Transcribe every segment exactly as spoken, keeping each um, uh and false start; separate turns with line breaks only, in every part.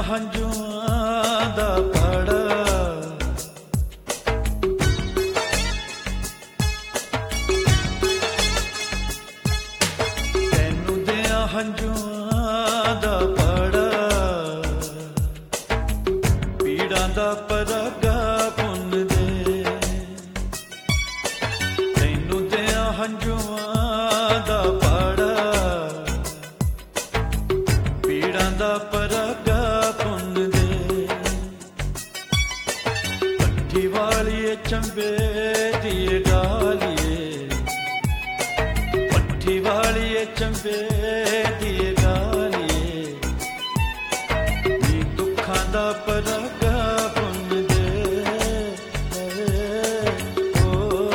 ਹੰਝੂਆਂ ਦਾ ਪੜਾ ਤੈਨੂੰ ਦਿਆਂ ਹੰਝੂਆਂ ਦਾ ਪੜਾ ਪੀੜਾਂ ਦਾ ਪਰਾਗਾ ਪੁੰਨ ਦੇ ਤੈਨੂੰ ਦਿਆਂ ਹੰਝੂਆਂ ਦਾ ਪੜਾ ਪੀੜਾਂ ਦਾ ਪਰਾਗਾ ਪੁੰਨ ਦੇ ਪੱਠੀ ਵਾਲੀਏ ਚੰਬੇ ਦੀ ਡਾਲੀਏ ਪੱਠੀ ਵਾਲੀਏ ਚੰਬੇ ਦੀ ਡਾਲੀਏ ਨੀ ਦੁੱਖਾਂ ਦਾ ਪਰਾਗਾ ਪੁੰਨ ਦੇ ਓ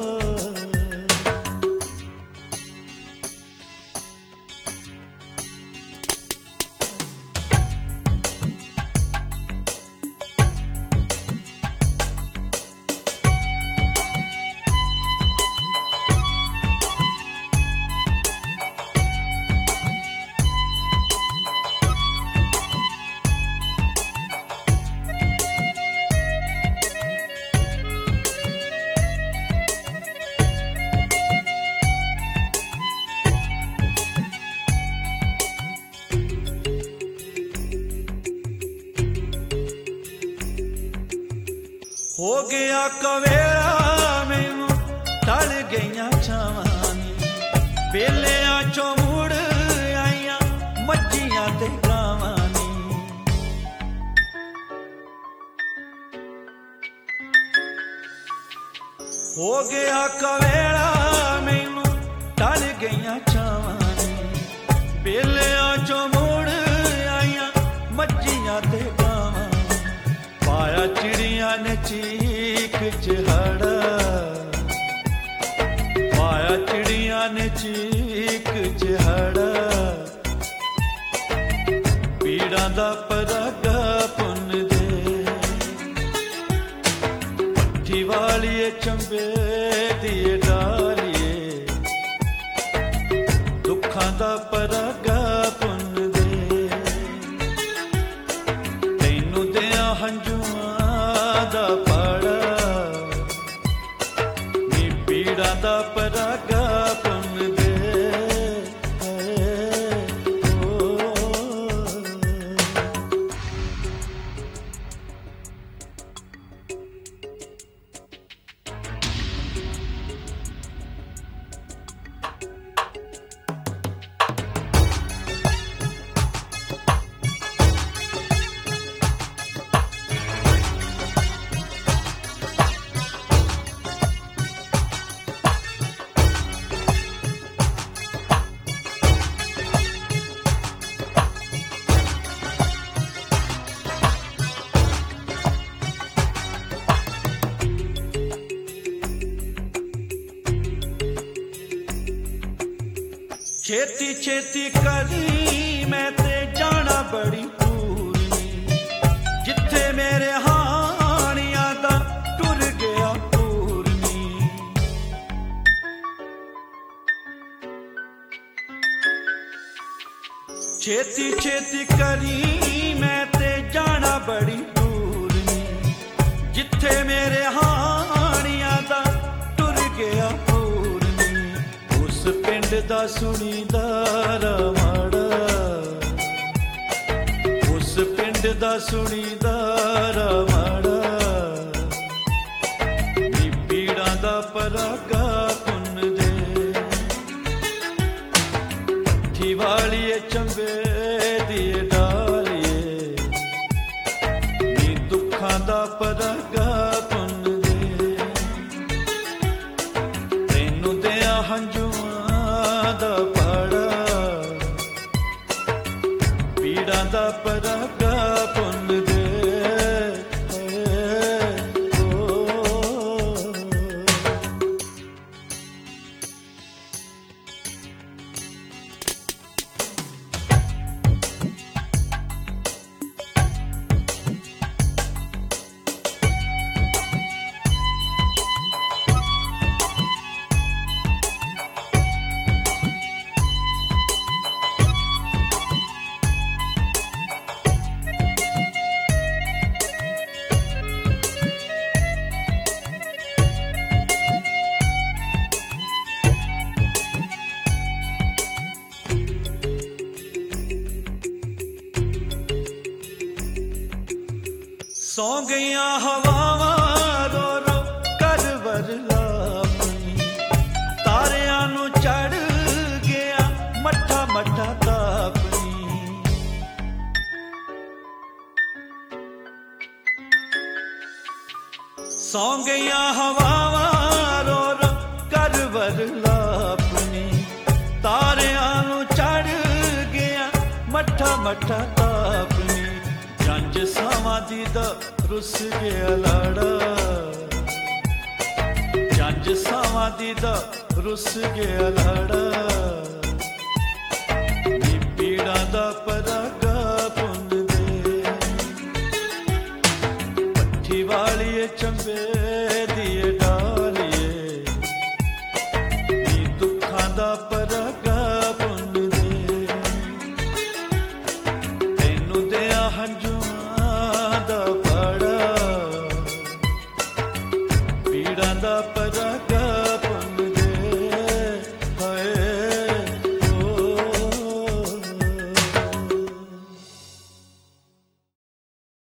हो गया कवेला मैनू टल गईयां छावां नी बेलियां चों मुड़ आईयां मच्छियां ते गावां नी हो गया कवेला मैनू टल गईयां छावां नी बेलियां चों मुड़ आईयां मच्छियां ते गावां पाया चिड़िया ने चीख चहड़ा पाया चिड़िया ने चीख चहड़ा पीड़ां दा परागा पुन्न दे पट्ठी वालीए चंबे दी डालीए दुखां दा परागा पुन्न दे तैनू दियां हंझूआं दा पड़ा नी पीड़ां दा परागा पुन्न दे छेती छेती करी मैं ते जाना बड़ी दूर जिथे मेरे हानिया दा टुर गया पूरनी छेती छेती करी मैं ते जाना बड़ी दूर जिथे मेरे हानिया दा टुर गया पिंड दा सुनीदा माड़ा उस पिंड दा सुनीदा माड़ा नी पीड़ां दा परागा पुन्न दे पट्ठी वालीए चंबे दी डालीए नी दुखां दा परागा पुन्न दे तैनू दियां हंझूआं दा पड़ा पीड़ां दा परागा पुन्न दे ਸੌ ਗਈਆਂ ਹਵਾਵਾਂ ਰੋ ਰੋ ਕਰ ਵਰਲਾ ਆਪਣੀ, ਤਾਰਿਆਂ ਨੂੰ ਚੜ ਗਿਆ ਮੱਠਾ ਮੱਠਾ ਤਾਪਣੀ। ਸੌ ਗਈਆਂ ਹਵਾਵਾਂ ਰੋ ਰੋ ਕਰ ਵਰਲਾ ਆਪਣੀ, ਤਾਰਿਆਂ ਨੂੰ ਚੜ ਗਿਆ ਮੱਠਾ ਮੱਠਾ ਤਾਪਣੀ। ਜੰਜ ਸਾਵਾਂ ਦੀ ਦਾ ਰੁੱਸ ਗਿਆ ਲਾੜਾ, ਜੰਜ ਸਾਵਾਂ ਦੀ ਦਾ ਰੁੱਸ ਗਿਆ ਲਾੜਾ, ਨੀ ਪੀੜਾਂ ਦਾ ਪਰਾਗਾ ਪੁੰਨ ਦੇ। ਪੱਠੀ ਵਾਲੀਏ ਚੰਬੇ ਦੀਏ ਡਾਲੀਏ, ਨੀ ਦੁੱਖਾਂ ਦਾ ਪਰਾਗਾ